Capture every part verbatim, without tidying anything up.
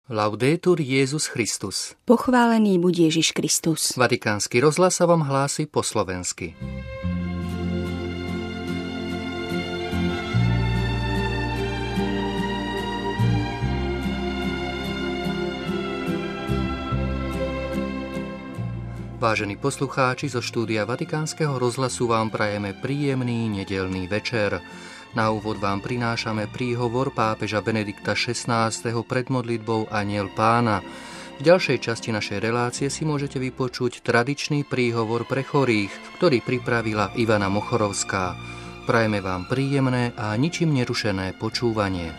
Laudetur Jesus Christus. Pochválený buď Ježiš Kristus. Vatikánsky rozhlas sa vám hlási po slovensky. Vážení poslucháči, zo štúdia Vatikánskeho rozhlasu vám prajeme príjemný nedeľný večer. Na úvod vám prinášame príhovor pápeža Benedikta šestnásteho pred modlitbou Anjel Pána. V ďalšej časti našej relácie si môžete vypočuť tradičný príhovor pre chorých, ktorý pripravila Ivana Mochorovská. Prajeme vám príjemné a ničím nerušené počúvanie.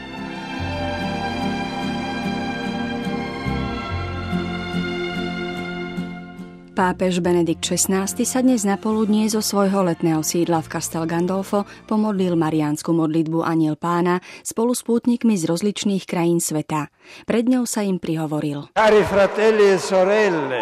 Pápež Benedikt šestnásty sa dnes napoludnie zo svojho letného sídla v Castel Gandolfo pomodlil mariánsku modlitbu Anjel Pána spolu s pútnikmi z rozličných krajín sveta. Pred ňou sa im prihovoril. Cari fratelli e sorelle,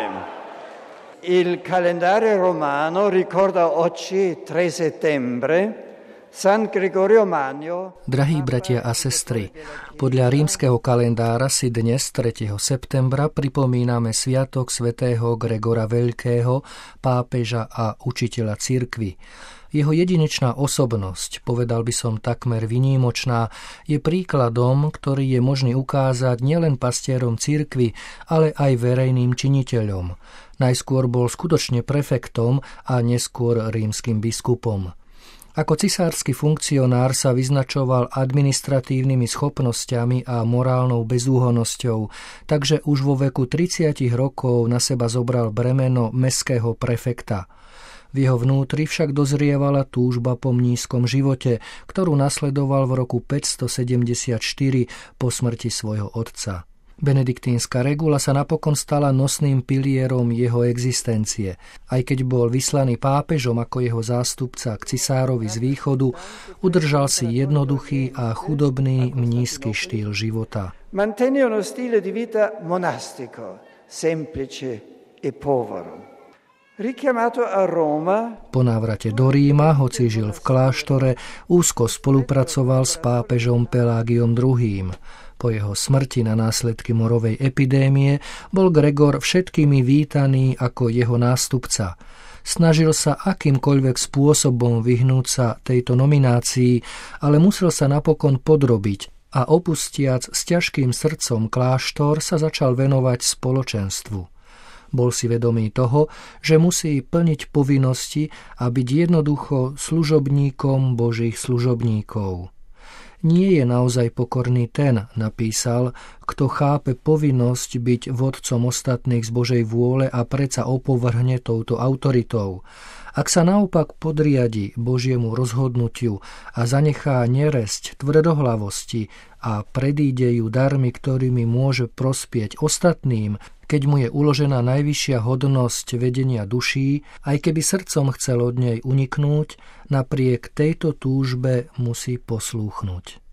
il calendario romano ricorda oggi tre settembre San Gregorio Magno. Drahí bratia a sestry, podľa rímskeho kalendára si dnes tretieho septembra pripomíname sviatok svätého Gregora Veľkého, pápeža a učiteľa cirkvi. Jeho jedinečná osobnosť, povedal by som takmer výnimočná, je príkladom, ktorý je možný ukázať nielen pastierom cirkvi, ale aj verejným činiteľom. Najskôr bol skutočne prefektom a neskôr rímskym biskupom. Ako cisársky funkcionár sa vyznačoval administratívnymi schopnosťami a morálnou bezúhonnosťou, takže už vo veku tridsať rokov na seba zobral bremeno mestského prefekta. V jeho vnútri však dozrievala túžba po mníšskom živote, ktorú nasledoval v roku päťstosedemdesiatštyri po smrti svojho otca. Benediktínska regula sa napokon stala nosným pilierom jeho existencie. Aj keď bol vyslaný pápežom ako jeho zástupca k cisárovi z východu, udržal si jednoduchý a chudobný mníšsky štýl života. Mantenne uno stile di vita monastico, semplice e povero. Richiamato a Roma. Po návrate do Ríma, hoci žil v kláštore, úzko spolupracoval s pápežom Pelágiom druhým. Po jeho smrti na následky morovej epidémie bol Gregor všetkými vítaný ako jeho nástupca. Snažil sa akýmkoľvek spôsobom vyhnúť sa tejto nominácii, ale musel sa napokon podrobiť a opustiac s ťažkým srdcom kláštor sa začal venovať spoločenstvu. Bol si vedomý toho, že musí plniť povinnosti a byť jednoducho služobníkom Božích služobníkov. Nie je naozaj pokorný ten, napísal, kto chápe povinnosť byť vodcom ostatných z Božej vôle a predsa opovrhne touto autoritou. Ak sa naopak podriadi Božiemu rozhodnutiu a zanechá neresť tvrdohlavosti a predíde ju darmi, ktorými môže prospieť ostatným, keď mu je uložená najvyššia hodnosť vedenia duší, aj keby srdcom chcel od nej uniknúť, napriek tejto túžbe musí poslúchnuť.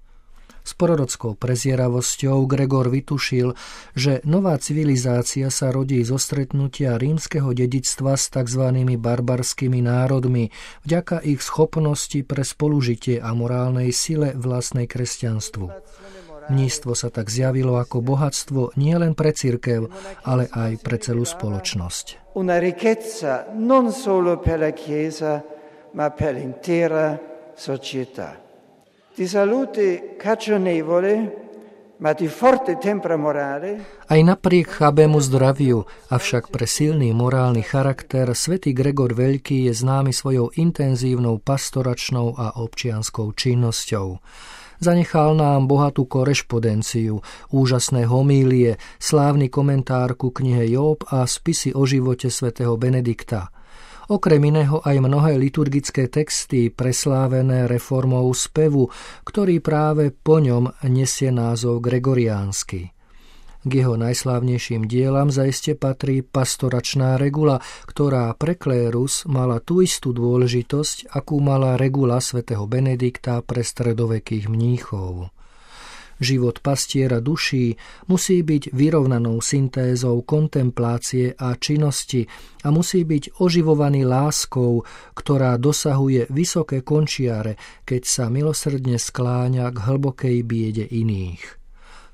S prorockou prezieravosťou Gregor vytušil, že nová civilizácia sa rodí zo stretnutia rímskeho dedičstva s tzv. Barbarskými národmi vďaka ich schopnosti pre spolužitie a morálnej sile vlastnej kresťanstvu. Mníšstvo sa tak zjavilo ako bohatstvo nielen pre cirkev, ale aj pre celú spoločnosť. Una ricchezza non solo per la Chiesa, ma per l'intera società. Di salute cagionevole, ma di forte tempra morale. Aj napriek chabému zdraviu, avšak pre silný morálny charakter, svätý Gregor Veľký je známy svojou intenzívnou pastoračnou a občianskou činnosťou. Zanechal nám bohatú korešpondenciu, úžasné homílie, slávny komentár ku knihe Jób a spisy o živote svätého Benedikta. Okrem iného aj mnohé liturgické texty preslávené reformou spevu, ktorý práve po ňom nesie názov Gregoriánsky. K jeho najslávnejším dielam zaiste patrí pastoračná regula, ktorá pre klérus mala tú istú dôležitosť, akú mala regula svätého Benedikta pre stredovekých mníchov. Život pastiera duší musí byť vyrovnanou syntézou kontemplácie a činnosti a musí byť oživovaný láskou, ktorá dosahuje vysoké končiare, keď sa milosrdne skláňa k hlbokej biede iných.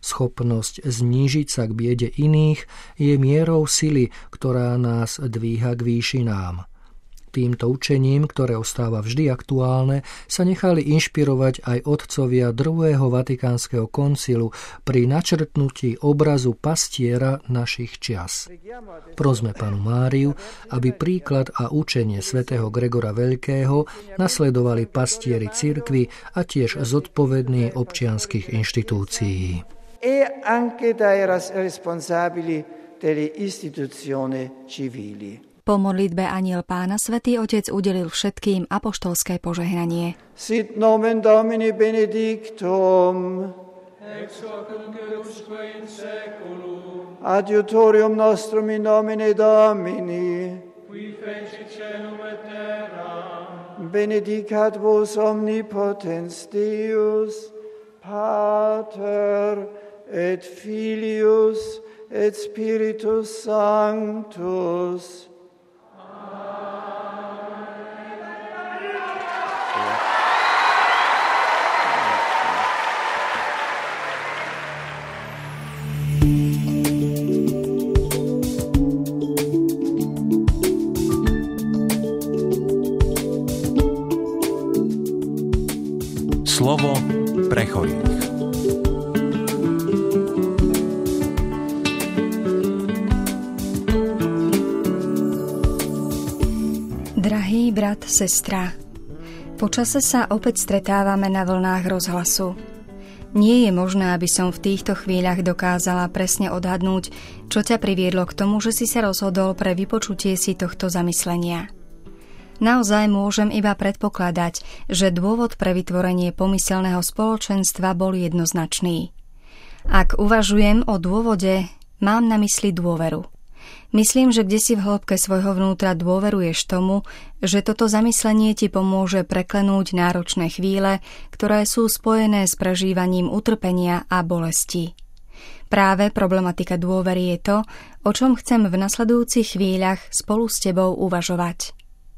Schopnosť znížiť sa k biede iných je mierou sily, ktorá nás dvíha k výšinám. Týmto učením, ktoré ostáva vždy aktuálne, sa nechali inšpirovať aj otcovia druhého Vatikánskeho koncilu pri načrtnutí obrazu pastiera našich čias. Prosme Pannu Máriu, aby príklad a učenie svätého Gregora Veľkého nasledovali pastieri cirkvi a tiež zodpovední občianskych inštitúcií. E anche dai responsabili delle istituzioni civili. Po modlitbe Anjel Pána Svätý Otec udelil všetkým apoštolské požehnanie. Sit nomen Domini benedictum, ex hoc nunc et usque in saeculum, adiutorium nostrum in nomine Domini, qui fecit caelum et terra, benedicat vos omnipotens Deus, Pater et Filius et Spiritus Sanctus. Slovo pre chorých. Drahý brat, sestra, počase sa opäť stretávame na vlnách rozhlasu. Nie je možné, aby som v týchto chvíľach dokázala presne odhadnúť, čo ťa priviedlo k tomu, že si sa rozhodol pre vypočutie si tohto zamyslenia. Naozaj môžem iba predpokladať, že dôvod pre vytvorenie pomyselného spoločenstva bol jednoznačný. Ak uvažujem o dôvode, mám na mysli dôveru. Myslím, že kdesi v hĺbke svojho vnútra dôveruješ tomu, že toto zamyslenie ti pomôže preklenúť náročné chvíle, ktoré sú spojené s prežívaním utrpenia a bolesti. Práve problematika dôvery je to, o čom chcem v nasledujúcich chvíľach spolu s tebou uvažovať.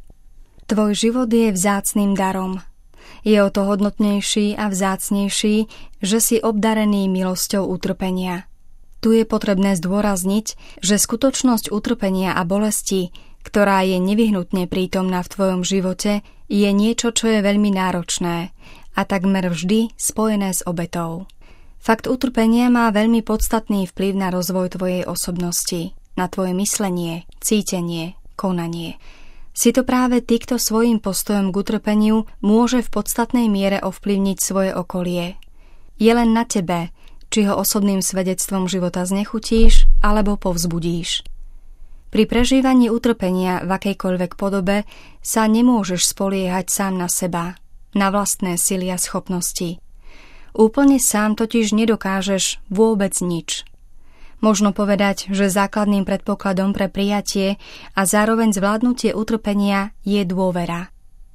Tvoj život je vzácnym darom. Je o to hodnotnejší a vzácnejší, že si obdarený milosťou utrpenia. Tu je potrebné zdôrazniť, že skutočnosť utrpenia a bolesti, ktorá je nevyhnutne prítomná v tvojom živote, je niečo, čo je veľmi náročné a takmer vždy spojené s obetou. Fakt utrpenia má veľmi podstatný vplyv na rozvoj tvojej osobnosti, na tvoje myslenie, cítenie, konanie. Si to práve ty, kto svojím postojom k utrpeniu môže v podstatnej miere ovplyvniť svoje okolie. Je len na tebe, či ho osobným svedectvom života znechutíš alebo povzbudíš. Pri prežívaní utrpenia v akejkoľvek podobe sa nemôžeš spoliehať sám na seba, na vlastné sily a schopnosti. Úplne sám totiž nedokážeš vôbec nič. Možno povedať, že základným predpokladom pre prijatie a zároveň zvládnutie utrpenia je dôvera.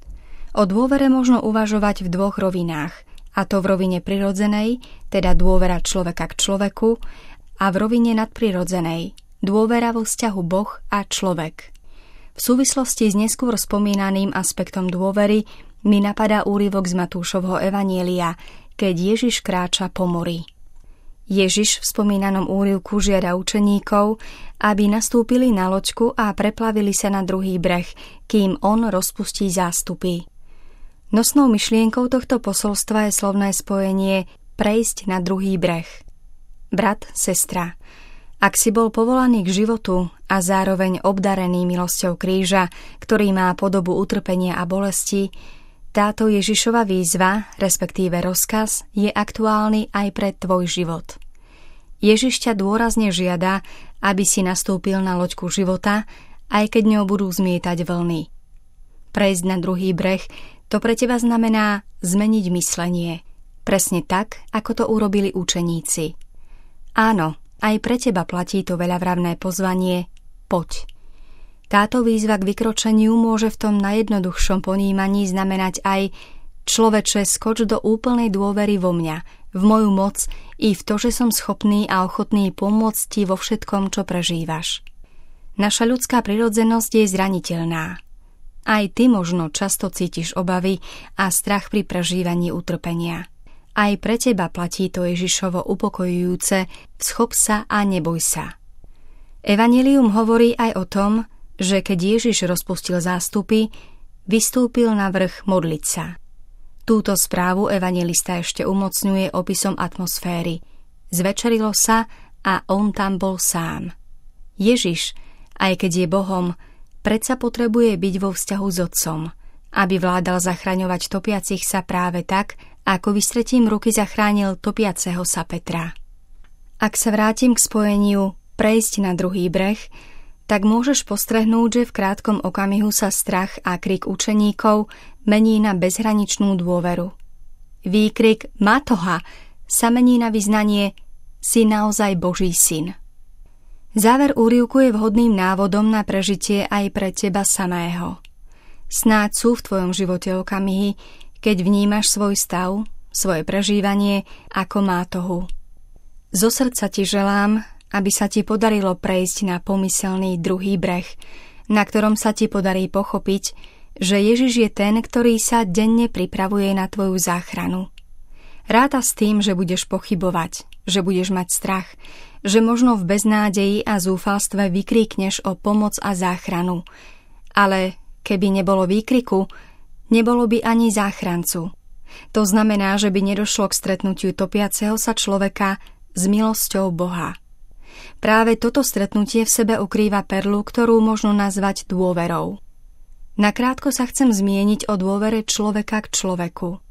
O dôvere možno uvažovať v dvoch rovinách, a to v rovine prirodzenej, teda dôvera človeka k človeku, a v rovine nadprirodzenej, dôvera vo vzťahu Boh a človek. V súvislosti s neskôr spomínaným aspektom dôvery mi napadá úryvok z Matúšovho evanjelia, keď Ježiš kráča po mori. Ježiš v spomínanom úryvku žiada učeníkov, aby nastúpili na loďku a preplavili sa na druhý breh, kým on rozpustí zástupy. Nosnou myšlienkou tohto posolstva je slovné spojenie prejsť na druhý breh. Brat, sestra, ak si bol povolaný k životu a zároveň obdarený milosťou kríža, ktorý má podobu utrpenia a bolesti, táto Ježišova výzva, respektíve rozkaz, je aktuálny aj pre tvoj život. Ježiš ťa dôrazne žiada, aby si nastúpil na loďku života, aj keď ňou budú zmietať vlny. Prejsť na druhý breh, to pre teba znamená zmeniť myslenie, presne tak, ako to urobili učeníci. Áno, aj pre teba platí to veľavravné pozvanie poď. Táto výzva k vykročeniu môže v tom najjednoduchšom ponímaní znamenať aj človeče, skoč do úplnej dôvery vo mňa, v moju moc i v to, že som schopný a ochotný pomôcť ti vo všetkom, čo prežívaš. Naša ľudská prirodzenosť je zraniteľná. Aj ty možno často cítiš obavy a strach pri prežívaní utrpenia. Aj pre teba platí to Ježišovo upokojujúce "Schop sa a neboj sa". Evanjelium hovorí aj o tom, že keď Ježiš rozpustil zástupy, vystúpil na vrch modliť sa. Túto správu evanjelista ešte umocňuje opisom atmosféry. Zvečerilo sa a on tam bol sám. Ježiš, aj keď je Bohom, predsa potrebuje byť vo vzťahu s Otcom, aby vládal zachraňovať topiacich sa práve tak, ako vystretím ruky zachránil topiaceho sa Petra. Ak sa vrátim k spojeniu prejsť na druhý breh, tak môžeš postrehnúť, že v krátkom okamihu sa strach a krik učeníkov mení na bezhraničnú dôveru. Výkrik Matoha sa mení na vyznanie "Si naozaj Boží syn". Záver úryvku je vhodným návodom na prežitie aj pre teba samého. Snáď sú v tvojom živote okamihy, keď vnímaš svoj stav, svoje prežívanie ako Mátohu. Zo srdca ti želám, aby sa ti podarilo prejsť na pomyselný druhý breh, na ktorom sa ti podarí pochopiť, že Ježiš je ten, ktorý sa denne pripravuje na tvoju záchranu. Ráta s tým, že budeš pochybovať, že budeš mať strach, že možno v beznádeji a zúfalstve vykríkneš o pomoc a záchranu. Ale keby nebolo výkriku, nebolo by ani záchrancu. To znamená, že by nedošlo k stretnutiu topiaceho sa človeka s milosťou Boha. Práve toto stretnutie v sebe ukrýva perlu, ktorú možno nazvať dôverou. Nakrátko sa chcem zmieniť o dôvere človeka k človeku.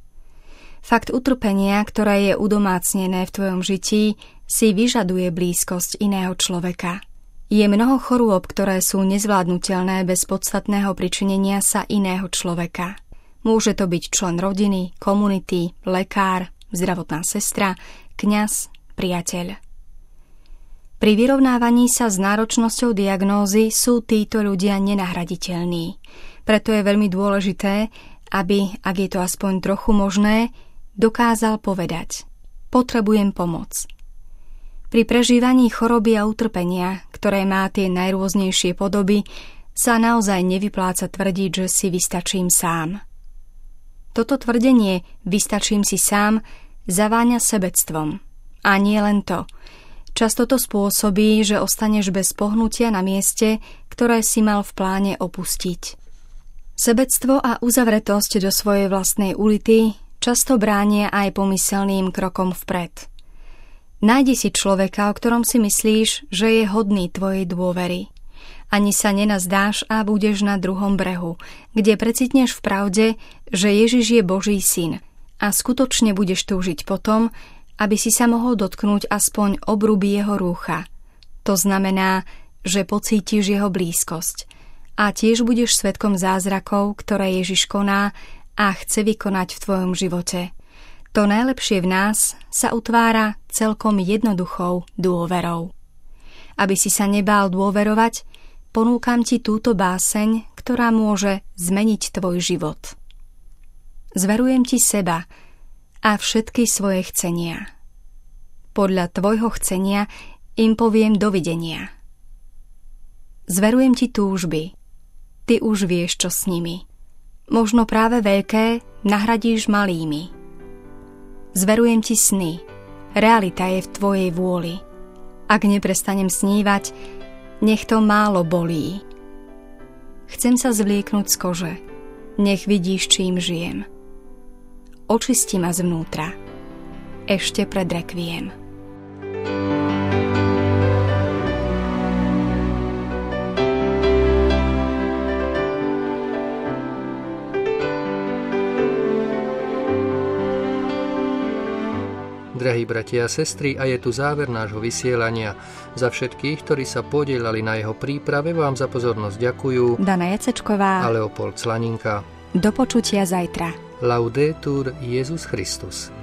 Fakt utrpenia, ktoré je udomácnené v tvojom žití, si vyžaduje blízkosť iného človeka. Je mnoho chorôb, ktoré sú nezvládnutelné bez podstatného pričinenia sa iného človeka. Môže to byť člen rodiny, komunity, lekár, zdravotná sestra, kňaz, priateľ. Pri vyrovnávaní sa s náročnosťou diagnózy sú títo ľudia nenahraditeľní. Preto je veľmi dôležité, aby, ak je to aspoň trochu možné, dokázal povedať: potrebujem pomoc. Pri prežívaní choroby a utrpenia, ktoré má tie najrôznejšie podoby, sa naozaj nevypláca tvrdiť, že si vystačím sám. Toto tvrdenie "vystačím si sám" zaváňa sebectvom. A nie len to. Často to spôsobí, že ostaneš bez pohnutia na mieste, ktoré si mal v pláne opustiť. Sebectvo a uzavretosť do svojej vlastnej ulity často bránia aj pomyselným krokom vpred. Nájdi si človeka, o ktorom si myslíš, že je hodný tvojej dôvery. Ani sa nenazdáš a budeš na druhom brehu, kde precitneš v pravde, že Ježiš je Boží syn a skutočne budeš túžiť potom, aby si sa mohol dotknúť aspoň obruby jeho rúcha. To znamená, že pocítiš jeho blízkosť a tiež budeš svedkom zázrakov, ktoré Ježiš koná a chce vykonať v tvojom živote. To najlepšie v nás sa utvára celkom jednoduchou dôverou. Aby si sa nebál dôverovať, ponúkam ti túto báseň, ktorá môže zmeniť tvoj život. Zverujem ti seba a všetky svoje chcenia. Podľa tvojho chcenia im poviem dovidenia. Zverujem ti túžby. Ty už vieš, čo s nimi. Možno práve veľké nahradíš malými. Zverujem ti sny. Realita je v tvojej vôli. Ak neprestanem snívať, nech to málo bolí. Chcem sa zvlieknúť z kože. Nech vidíš, čím žijem. Očisti ma zvnútra. Ešte pred rekviem. Drahí bratia a sestry, a je tu záver nášho vysielania. Za všetkých, ktorí sa podielali na jeho príprave, vám za pozornosť ďakujú Dana Jacečková a Leopold Slaninka. Do počutia zajtra. Laudetur Jesus Christus.